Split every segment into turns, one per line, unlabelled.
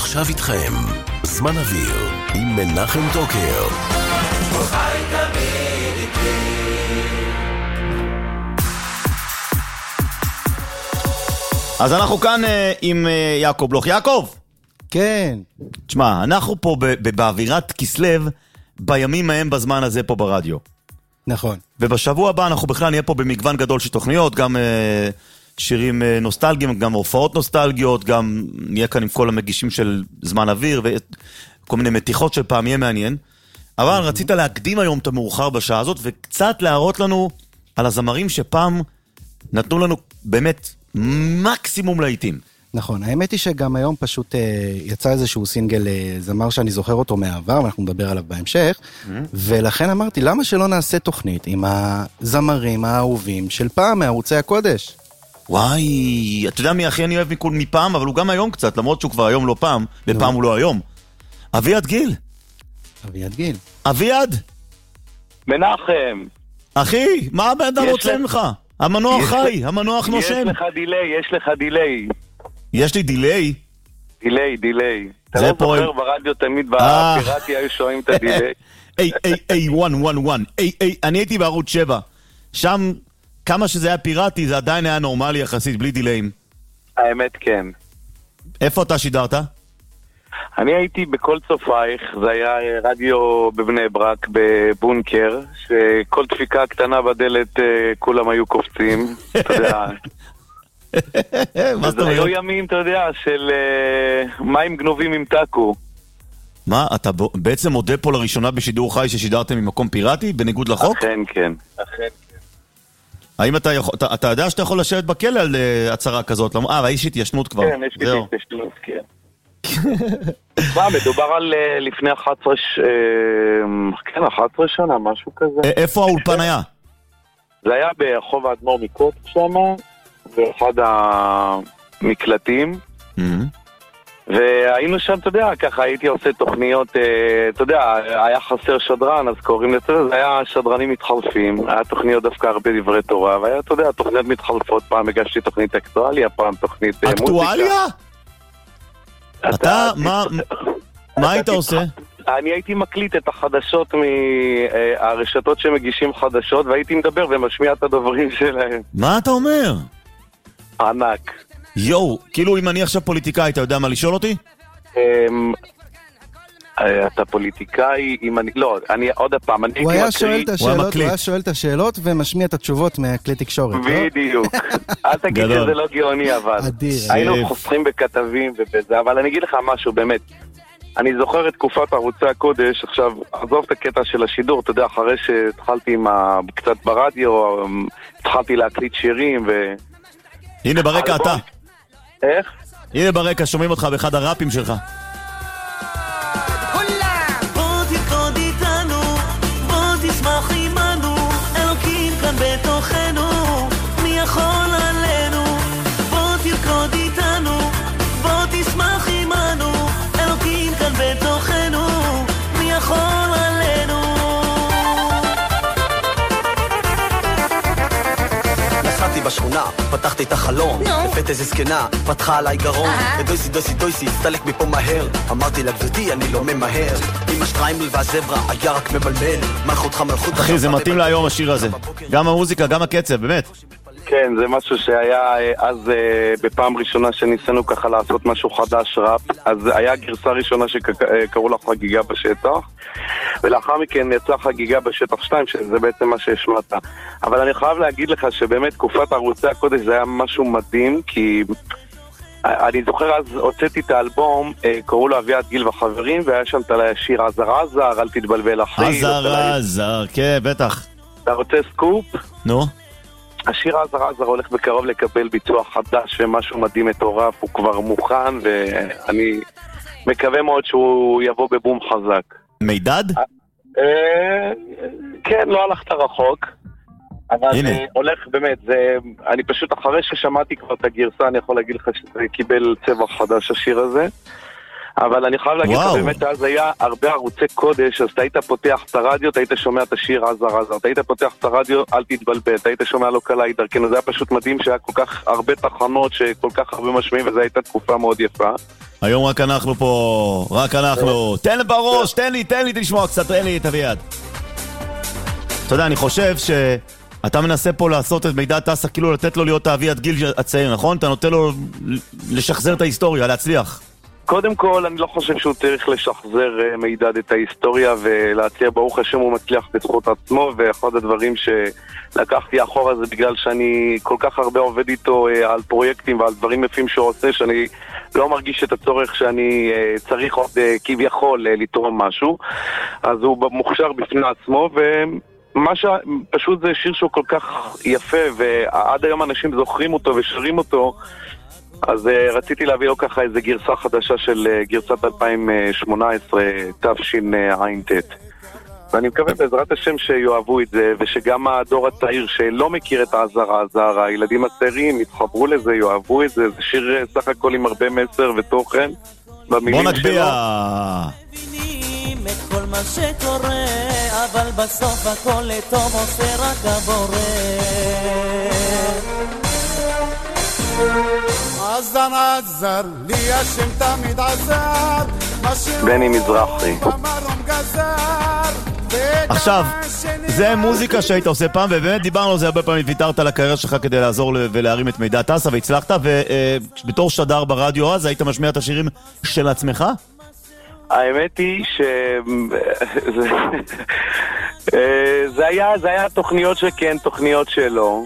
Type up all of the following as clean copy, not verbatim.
ועכשיו איתכם, זמן אוויר עם מנחם טוקר. חי תמיד איתי.
אז אנחנו כאן עם יעקב בלוך. יעקב!
כן.
תשמע, אנחנו פה באווירת כסלב בימים ההם בזמן הזה פה ברדיו.
נכון.
ובשבוע הבא אנחנו בכלל נהיה פה במגוון גדול של תוכניות, גם שירים נוסטלגיים, גם הופעות נוסטלגיות, גם נהיה כאן עם כל המגישים של זמן אוויר וכל מיני מתיחות של פעם, יהיה מעניין. אבל רצית להקדים היום את המאוחר בשעה הזאת וקצת להראות לנו על הזמרים שפעם נתנו לנו באמת מקסימום לעיתים.
נכון, האמת היא שגם היום פשוט יצא איזשהו סינגל זמר שאני זוכר אותו מהעבר, ואנחנו נדבר עליו בהמשך, ולכן אמרתי, למה שלא נעשה תוכנית עם הזמרים האהובים של פעם, מערוצי הקודש?
וואי, אתה יודע מי הכי אני אוהב מפעם, אבל הוא גם היום קצת, למרות שהוא כבר היום לא פעם, בפעם הוא לא היום. אביעד גיל.
אביעד גיל.
אביעד?
מנחם.
אחי, מה הבן אדם רוצה ממך? המנוח חי, המנוח נושם.
יש לך דילי.
יש לי דילי?
דילי. אתה לא זוכר ברדיו תמיד בפיראטי היו שומעים את הדילי.
איי, 111. אני הייתי בערוץ 7. שם, כמה שזה היה פיראטי, זה עדיין היה נורמלי יחסית, בלי דיליים.
האמת כן.
איפה אתה שידרת?
אני הייתי בכל צופייך, זה היה רדיו בבני ברק, בבונקר, שכל דפיקה קטנה בדלת כולם היו קופצים, אתה יודע.
מה זאת אומרת?
היו ימים, אתה יודע, של מים גנובים עם טאקו.
מה, אתה בעצם מודה פה לראשונה בשידור חי ששידרתם ממקום פיראטי, בניגוד לחוק?
אכן כן.
האם אתה יודע שאתה יכול לשבת בכלא על הצהרה כזאת? והאיש התיישנות כבר.
כן, יש לי התיישנות, כן. מה, מדובר על לפני 11 שנה, משהו כזה.
איפה האולפן היה?
זה היה ברחוב האדמו"ר מקוט שם, באחד המקלטים, והיינו שם, אתה יודע, ככה הייתי עושה תוכניות, אתה יודע, היה חסר שדרן, אז קוראים לזה, זה היה שדרנים מתחלפים, היה תוכניות דווקא הרבה דברי תורה, והיה, אתה יודע, תוכניות מתחלפות, פעם הגשתי תוכנית אקטואליה, פעם תוכנית מוזיקה.
אקטואליה? אתה, מה היית עושה?
אני הייתי מקליט את החדשות מהרשתות שמגישים חדשות, והייתי מדבר ומשמיע את הדברים שלהם.
מה אתה אומר?
ענק.
יואו, כאילו אם אני עכשיו פוליטיקאי, אתה יודע מה לשאול אותי?
אתה פוליטיקאי, אם אני... לא, אני עוד הפעם, אני
הוא היה שואל את השאלות ומשמיע את התשובות מהכלי תקשורת, לא?
בדיוק. אל תגיד שזה לא גאוני, אבל. היינו חוסכים בכתבים ובזה, אבל אני אגיד לך משהו, באמת. אני זוכר את תקופת ערוצי הקודש, עכשיו, עזוב את הקטע של השידור, אתה יודע, אחרי שהתחלתי קצת ברדיו, התחלתי להקליט שירים ו...
הנה ברקע אתה.
איך?
הנה ברקע, שומעים אותך באחד הראפים שלך.
בוא תרקוד איתנו, בוא תשמח עימנו, אלוקים כאן בתוכנו, מי יכול עלינו? בוא תרקוד איתנו, בוא תשמח עימנו, אלוקים כאן בתוכנו, מי יכול עלינו?
נסעתי בשכונה, פתחתי את החלום, לפת איזה סקנה, פתחה עליי גרון, ודויסי, סתלק מפה מהר, אמרתי לה גברתי, אני לא ממהר, עם השטריימל והזברה, היה רק מבלבל, מלכות.
אחי, זה מתאים להיום השיר הזה, גם המוזיקה, גם הקצב, באמת.
כן, זה משהו שהיה אז בפעם ראשונה שניסינו ככה לעשות משהו חדש ראפ, אז היה גרסה ראשונה שקראו לה חגיגה בשטח, ולאחר מכן יצאה חגיגה בשטח 2, שזה בעצם מה שהשמעת. אבל אני חייב להגיד לך שבאמת תקופת ערוצי הקודש זה היה משהו מדהים, כי אני זוכר אז הוצאתי את האלבום, קראו לו אביעד גיל וחברים, והיה שם את השיר עזר, אל תתבלבל אחי.
עזר, כן, בטח.
אתה רוצה סקופ?
נו.
השיר עזר הולך בקרוב לקבל ביצוע חדש ומשהו מדהים מטורף, הוא כבר מוכן ואני מקווה מאוד שהוא יבוא בבום חזק.
מידד?
כן, לא הלכת רחוק, אבל הולך באמת, אני פשוט אחרי ששמעתי כבר את הגרסה, אני יכול להגיד לך שזה קיבל צבע חדש השיר הזה, אבל אני חייב להגיד לך, באמת אז היה הרבה ערוצי קודש, אז אתה היית פותח את הרדיו, אתה היית שומע את השיר עזר עזר, אתה היית פותח את הרדיו, אל תתבלבל, אתה היית שומע לא קלה דרכנו, זה היה פשוט מדהים שהיה כל כך הרבה תחנות, שכל כך הרבה משמעים, וזו הייתה תקופה מאוד יפה.
היום רק אנחנו פה, רק אנחנו. תן לי בראש, תן לי לשמוע קצת, תן לי, תביא יד. אתה יודע, אני חושב שאתה מנסה פה לעשות את מידע טסה, כאילו לתת לו להיות האבי עד גיל הצעיר, נכון? אתה נותן לו לשחזר את ההיסטוריה, להצליח.
קודם כל, אני לא חושב שהוא צריך לשחזר מידע את ההיסטוריה ולהצליח, ברוך השם הוא מצליח בזכות עצמו, ואחד הדברים שלקחתי אחורה זה בגלל שאני כל כך הרבה עובד איתו על פרויקטים ועל דברים יפים שהוא עושה, שאני לא מרגיש את הצורך שאני צריך עוד כביכול לתרום משהו, אז הוא מוכשר בפני עצמו, ומה שפשוט זה שיר שהוא כל כך יפה, ועד היום אנשים זוכרים אותו ושרים אותו, אז רציתי להביא לו ככה איזה גרסה חדשה של גרסת 2018 תשע"ט, ואני מקווה בעזרת השם שיואהבו את זה, ושגם הדור הצעיר שלא מכיר את העזר, הילדים הצעירים יתחברו לזה, יאהבו את זה. זה שיר סך הכל עם הרבה מסר ותוכן במילים שלו. בוא נגביה
את כל מה שקורה, אבל בסוף הכל לטוב עושה רק הבורא.
עזר עזר, לי השם תמיד עזר,
בני מזרחי.
עכשיו, זה מוזיקה שהיית עושה פעם, ובאמת דיברנו על זה הרבה פעמים, ויתרת על הקריירה שלך כדי לעזור ולהרים את מידע טסה, והצלחת, ובתור שדר ברדיו אז היית משמיע את השירים של עצמך?
האמת היא זה היה תוכניות שכן, תוכניות שלא.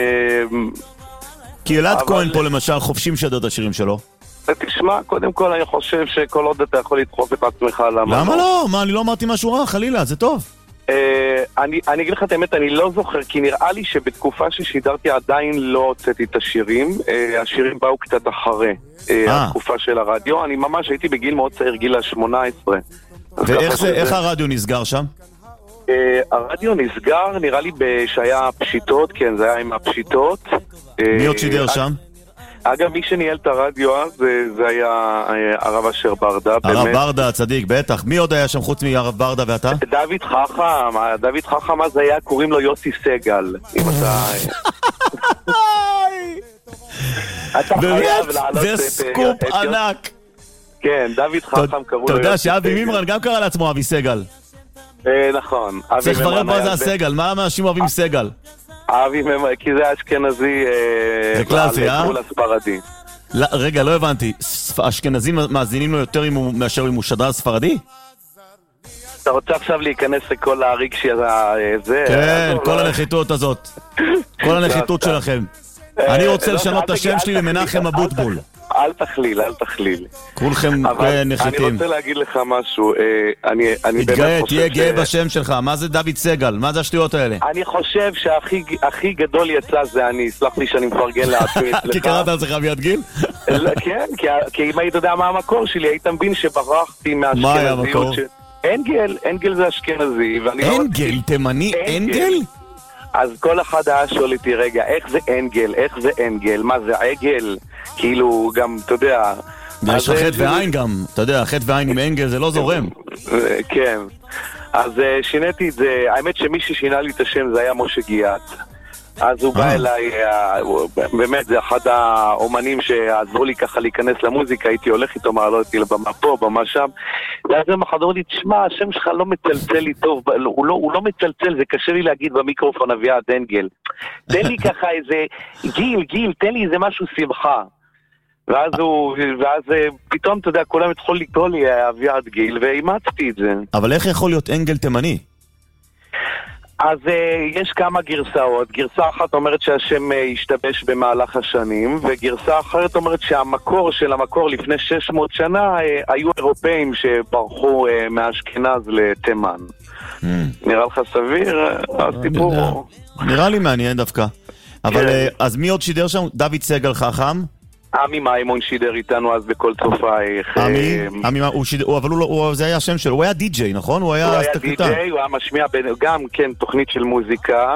כי אלעד כהן פה למשל חופשים שדר את השירים שלו.
תשמע, קודם כל אני חושב שכל עוד אתה יכול לדחוף את עצמך,
למה לא? מה, אני לא אמרתי משהו רע, חלילה, זה טוב.
אני אגיד לך את האמת, אני לא זוכר, כי נראה לי שבתקופה ששידרתי עדיין לא הוצאתי את השירים, השירים באו קצת אחרי התקופה של הרדיו, אני ממש הייתי בגיל מאוד צעיר, גיל ה-18.
ואיך הרדיו נסגר שם?
הרדיו נסגר, נראה לי שהיה פשיטות, כן, זה היה עם הפשיטות.
מי עוד שידר שם?
אגב, מי שניהל את הרדיו אז זה היה הרב אשר ברדה.
הרב ברדה, צדיק, בטח. מי עוד היה שם חוץ מהרב ברדה ואתה?
דוד חכם אז היה, קוראים לו יוסי סגל. אם אתה חייב לעלות.
זה סקופ ענק.
כן, דוד חכם קראו לו.
אתה יודע שאבי מימרן גם קרא לעצמו אבי סגל.
נכון.
צריך לברר מה זה הסגל, מה אנשים אוהבים סגל?
כי זה אשכנזי,
זה קלאסי,
גבול הספרדי.
רגע, לא הבנתי, אשכנזים מאזינים לו יותר מאשר אם הוא שדר ספרדי?
אתה רוצה עכשיו להיכנס לכל הרגשי הזה?
כן, כל הנחיתות הזאת, כל הנחיתות שלכם. אני רוצה לשנות את השם שלי למנחם אבוטבול.
אל תכליל.
כולכם נחיתים.
אני רוצה להגיד לך משהו,
תתגאה, תהיה גאה בשם שלך. מה זה דוד סגל? מה זה השטויות האלה?
אני חושב שהכי גדול יצא זה אני, סלח לי שאני מפרגן לעצמי אצלך.
כי קראת על זה אביעד גיל?
כן, כי אם היית יודע מה המקור שלי, היית מבין שברחתי מהאשכנזיות.
מה היה המקור?
אנגל זה אשכנזי.
אנגל? תימני אנגל?
אז כל אחד היה שואל איתי, רגע, איך זה אנגל? מה זה עגל? כאילו, גם, אתה יודע...
יש לך חטא ועין גם, אתה יודע, חטא ועין עם אנגל זה לא זורם.
כן, אז שיניתי את זה, האמת שמי ששינה לי את השם זה היה משה גיאת. אז הוא בא אליי, באמת זה אחד האומנים שעזרו לי ככה להיכנס למוזיקה, הייתי הולך איתו, מעלות אותי לבמה פה, במה שם, ואז הם חדרו לי, תשמע, השם שלך לא מצלצל לי טוב, הוא לא מצלצל, זה קשה לי להגיד במיקרופון אביעד אנגל. תן לי ככה איזה, גיל, תן לי איזה משהו שמחה. ואז פתאום, אתה יודע, כולם התחול לקרוא לי אביעד גיל, ואימצתי את זה.
אבל איך יכול להיות אנגל תימני?
אז יש כמה גרסאות. גרסה אחת אומרת שהשם השתבש במהלך השנים, וגרסה אחרת אומרת שהמקור של המקור לפני 600 שנה היו אירופאים שברחו מאשכנז לתימן. נראה לך סביר? הסיפור...
נראה לי מעניין דווקא. אבל אז מי עוד שידר שם? דוד סגל חכם?
עמי מימון שידר איתנו אז בכל צופייך.
עמי, אבל זה היה השם שלו, הוא היה די-ג'יי, נכון? הוא היה
די-ג'יי, הוא היה משמיע גם, כן, תוכנית של מוזיקה.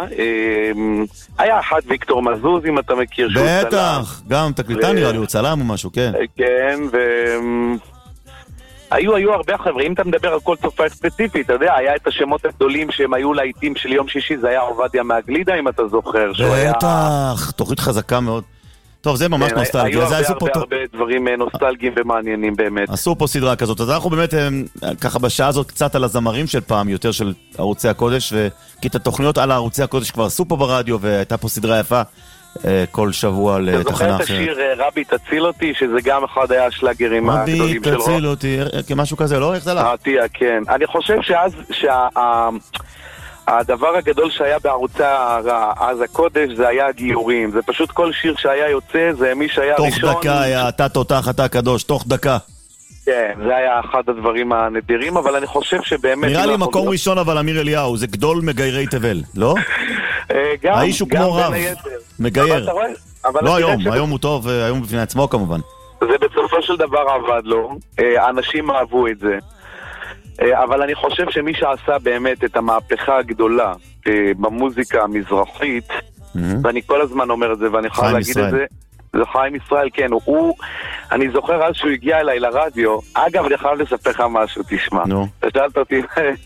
היה אחד ויקטור מזוז, אם אתה מכיר.
בטח, גם תקליטן נראה לי, הוא צלם או משהו, כן.
כן, היו הרבה חבר'ה, אם אתה מדבר על כל צופה ספציפי, אתה יודע, היה את השמות הגדולים שהם היו לעיתים של יום שישי, זה היה עובדיה מהגלידה, אם אתה זוכר.
בטח, תוכנית חזקה מאוד. טוב, זה ממש נוסטלגי.
היו הרבה דברים נוסטלגיים ומעניינים באמת.
עשו פה סדרה כזאת, אז אנחנו באמת ככה בשעה הזאת קצת על הזמרים של פעם, יותר של ערוצי הקודש, כי את התוכניות על ערוצי הקודש כבר עשו פה ברדיו, והייתה פה סדרה יפה כל שבוע לתחנה אחרת.
אתה זוכר את השיר רבי תציל אותי, שזה גם אחד היה השלאגרים הגדולים שלו?
רבי תציל אותי, כמשהו כזה, לא? איך זה לה?
כן. אני חושב הדבר הגדול שהיה בערוצי אז הקודש זה היה הגיורים. זה פשוט כל שיר שהיה יוצא, זה מי שהיה ראשון.
תוך דקה היה אתה תותח, אתה קדוש, תוך דקה.
כן, זה היה אחד הדברים הנדירים, אבל אני חושב שבאמת...
נראה לי מקום ראשון אבל אמיר אליהו, זה גדול מגיירי תבל, לא? האיש הוא כמו רב, מגייר. לא היום הוא טוב, היום בפני עצמו כמובן.
זה בסופו של דבר עבד לו, אנשים אהבו את זה. אבל אני חושב שמי שעשה באמת את המהפכה הגדולה במוזיקה המזרחית, ואני כל הזמן אומר את זה ואני יכול להגיד את זה, זה חיים ישראל, כן, אני זוכר אז שהוא הגיע אליי לרדיו, אגב אני חייב לספר לך משהו, תשמע, אתה שאלת אותי,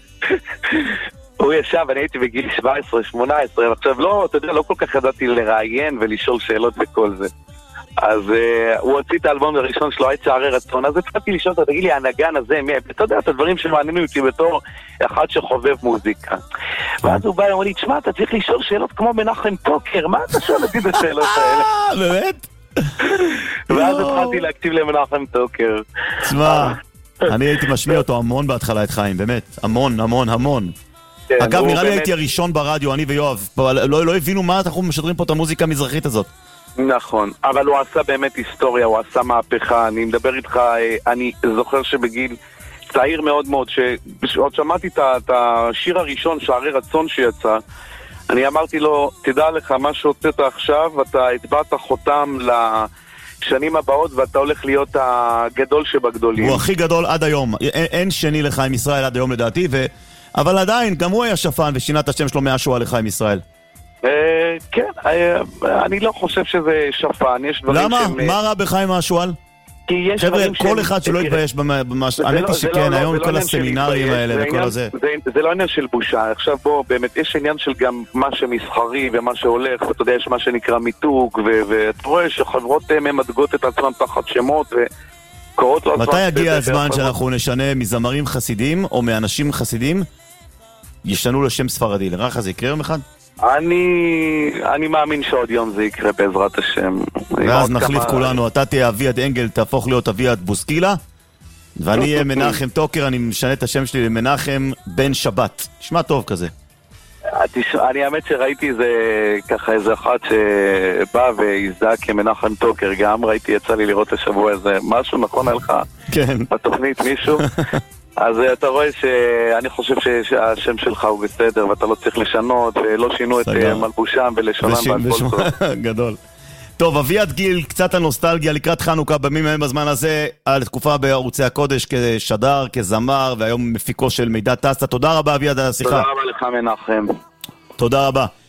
הוא ישב, אני הייתי בגיל 17-18, עכשיו לא, אתה יודע, לא כל כך ידעתי לראיין ולשאול שאלות וכל זה. אז הוא הוציא את האלבום הראשון שלו, היית שערי רצון, אז התחלתי לשאול אותו, תגיד לי, הנגן הזה, אתה יודע, את הדברים שמעניינים אותי בתור אחד שחובב מוזיקה. ואז הוא בא ואומר לי, תשמע, אתה צריך לשאול שאלות כמו מנחם טוקר, מה אתה שואל אותי בשאלות האלה?
באמת?
ואז התחלתי להקשיב למנחם טוקר.
תשמע, אני הייתי משמיע אותו המון בהתחלה את חיים, באמת, המון, המון, המון. אגב, נראה לי הייתי הראשון ברדיו, אני ויואב, לא הבינו מה אנחנו משדרים פה את המוזיקה המזרחית הזאת.
נכון, אבל הוא עשה באמת היסטוריה, הוא עשה מהפכה, אני מדבר איתך, אני זוכר שבגיל צעיר מאוד מאוד, שעוד שמעתי את השיר הראשון, שערי רצון שיצא, אני אמרתי לו, תדע לך, מה שהוצאת עכשיו, אתה הטבעת חותם לשנים הבאות, ואתה הולך להיות הגדול שבגדולים.
הוא הכי גדול עד היום, אין שני לחיים ישראל עד היום לדעתי, אבל עדיין, גם הוא היה שפן ושינה את השם שלו מהשואה לחיים ישראל.
כן, אני לא חושב שזה שפן, יש דברים
למה? מה רע בחיים השואל? חבר'ה, כל אחד שלא יתבייש במשהו, האמת היא שכן, היום כל הסמינרים האלה וכל הזה.
זה לא עניין של בושה, עכשיו בוא, באמת, יש עניין של גם מה שמסחרי ומה שהולך, ואתה יודע, יש מה שנקרא מיתוג, ואתה רואה שחברות ממדגות את עצמם תחת שמות וקוראות לו...
מתי יגיע הזמן שאנחנו נשנה מזמרים חסידים או מאנשים חסידים ישנו לשם ספרדי? לרח זה יקרה יום אחד?
אני מאמין שעוד יום זה יקרה בעזרת השם.
ואז נחליף כולנו, אתה תהיה אביעד אנגל, תהפוך להיות אביעד בוסקילה, ואני אהיה מנחם טוקר, אני משנה את השם שלי למנחם בן שבת. נשמע טוב כזה.
אני האמת שראיתי ככה איזה אחד שבא והזדהה כמנחם טוקר, גם ראיתי, יצא לי לראות השבוע איזה משהו, נכון עליך?
כן.
בתוכנית מישהו? אז אתה רואה שאני חושב שהשם שלך הוא בסדר ואתה לא צריך לשנות, ולא שינו את מלבושם ולשונם והכל טוב.
גדול. טוב, אביעד גיל, קצת הנוסטלגיה לקראת חנוכה בימים ההם בזמן הזה, על תקופה בערוצי הקודש כשדר, כזמר, והיום מפיקו של מידע טסטה. תודה רבה אביעד על השיחה.
תודה רבה לך מנחם.
תודה רבה.